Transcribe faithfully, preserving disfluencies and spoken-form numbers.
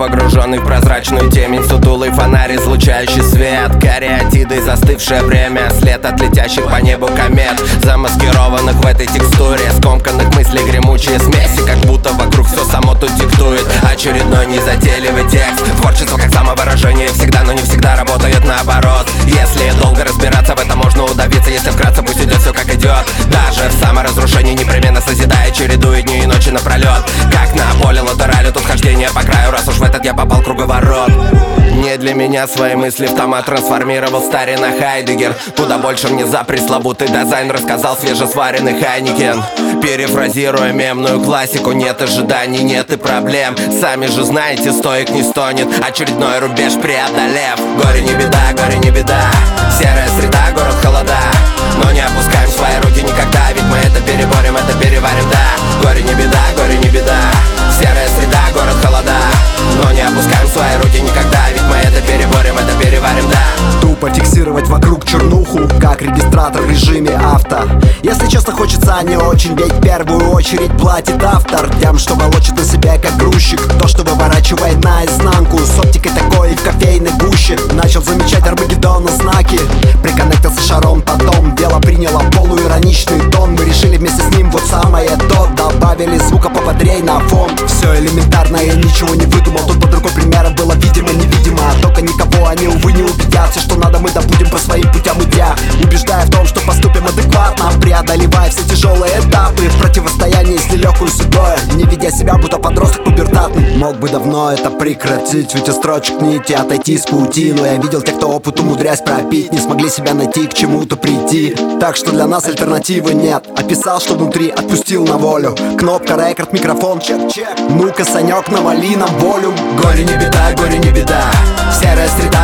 погруженный в прозрачную темень. Сутулый фонарь, излучающий свет, кариатиды, застывшее время, след от летящих по небу комет, замаскированных в этой текстуре скомканных мыслей, гремучие смеси, как будто вокруг все само тут диктует очередной незатейливый текст. Творчество как самовыражение всегда, но не всегда работает наоборот. Если долго разбираться в этом, можно удавиться. Если вкратце, пусть идет все как идет. Даже в саморазрушении непременно созидая, чередуя дни и ночи напролет. Как на поле латерали, тут хождение по краю, раз уж в этот я попал круговорот. Не для меня свои мысли в тома трансформировал старина Хайдеггер. Куда больше мне за пресловутый дизайн рассказал свежесваренный Хайникен. Перефразируя мемную классику: нет ожиданий, нет и проблем. Сами же знаете, стоик не стонет, очередной рубеж преодолев. Горе не беда, горе не беда, серая среда, город холода. Но не опускаем свои руки никогда, ведь мы это переборем, это переварим, да. Горе не беда, горе не беда, серая среда, город холода. Но не опускаем свои руки никогда, ведь мы это переборем, это переварим, да. Тупо фиксировать вокруг чернуху, как регистратор в режиме авто. Если честно, хочется не очень, ведь в первую очередь платит автор тем, что волочит на себя как грузчик, то, что выворачивает наизнанку. С оптикой такой в кофейной гуще начал замечать Армагеддона знаки. Приконнектился шаром потом, дело приняло полуироничный тон. Мы решили вместе с ним вот самое то, добавили звука пободрей на фон. Все элементарно, я ничего не выдумал, тут под рукой примера было видимо-невидимо. Только никого они, увы, не убедят. Все, что надо, мы добудем по своим путям идя, убеждая в том, что поступим адекватно, преодолевая все тяжелые этапы в противостоянии с нелегкой судьбой, не ведя себя, будто подросток пубертатный. Мог бы давно это прекратить, ведь из строчек нити отойти с пути. Но я видел тех, кто опыт умудрясь пропить, не смогли себя найти, к чему-то прийти. Так что для нас альтернативы нет. Описал, что внутри, отпустил на волю. Кнопка, рекорд, микрофон, чек-чек. Ну-ка, Санек, навали нам волю. Горе не беда, горе не беда, серая среда,